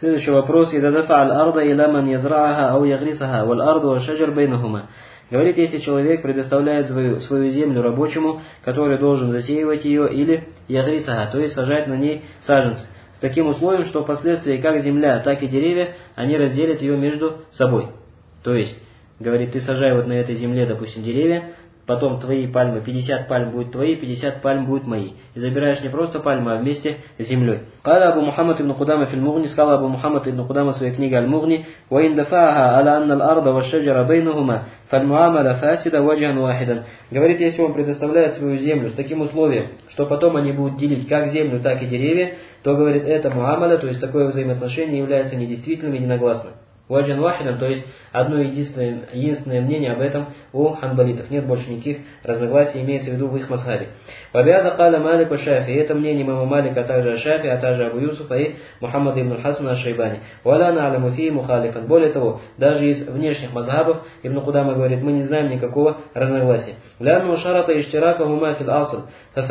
Следующий вопрос. «Ида дафа аль-арда иля ман язрааха ау ягрисаха, валь арду ва шаджар бейнахума». Говорит, если человек предоставляет свою землю рабочему, который должен засеивать ее, или ягрисаха, то есть сажать на ней саженцы, с таким условием, что впоследствии как земля, так и деревья, они разделят ее между собой. То есть, говорит, ты сажай вот на этой земле, допустим, деревья, потом твои пальмы, 50 пальм будет твои, 50 пальм будет мои. И забираешь не просто пальмы, а вместе с землей. Каля Абу Мухаммад ибн Кудама фил Мугни, сказал Абу Мухаммад ибн Кудама в своей книге Аль-Мугни, «Ва ин дафааха аля анна аль-арда ва шаджара бейнахума, фаль-муамаля фасида ваджан вахидан». Говорит, если он предоставляет свою землю с таким условием, что потом они будут делить как землю, так и деревья, то, говорит, это муамаля, то есть такое взаимоотношение является недействительным и ненагласным. Ваджан вахидан, то есть одно единственное мнение об этом у ханбалитов. Нет больше никаких разногласий, имеется в виду в их мазхабе. Вабиада каля Малик ва Шафи. Это мнение имама Малика, а также Шафи, а также Абу Юсуфа и Мухаммад ибн Хасан аш-Шайбани. Валя на'ламу фи мухалифан. Более того, даже из внешних мазхабов Ибн Кудама говорит, мы не знаем никакого разногласия. Лянну шарата иштиракахума фил асл.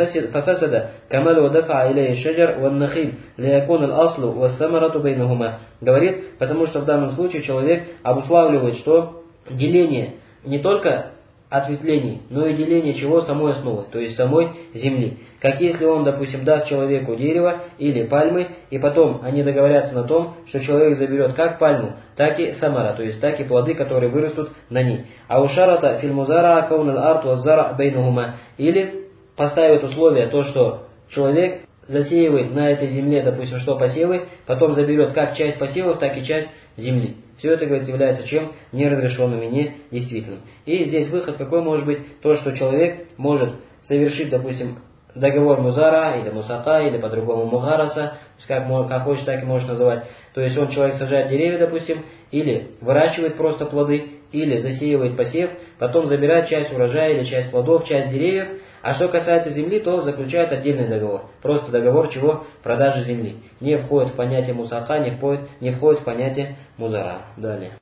ففسد كمال ودفع إليه الشجر والنخيل ليكون الأصل والثمرة بينهما. Говорит, потому что в данном случае человек обуславливает, что деление не только ответвлений, но и деление чего? Самой основы, то есть самой земли. Как если он, допустим, даст человеку дерево или пальмы, и потом они договорятся на том, что человек заберет как пальму, так и самара, то есть так и плоды, которые вырастут на ней. А у шарата фильмузара каунал арт ваззара бейнахума. Или поставит условие то, что человек засеивает на этой земле, допустим, что посевы, потом заберет как часть посевов, так и часть земли. Все это, говорит, является чем? Неразрешенным и недействительным. И здесь выход какой может быть? То, что человек может совершить, допустим, договор музара, или мусака, или по-другому мугараса, как хочешь, так и можешь называть. То есть человек сажает деревья, допустим, или выращивает просто плоды, или засеивает посев, потом забирает часть урожая или часть плодов, часть деревьев. А что касается земли, то заключает отдельный договор. Просто договор чего? Продажи земли. Не входит в понятие мусака, не входит в понятие музара. Далее.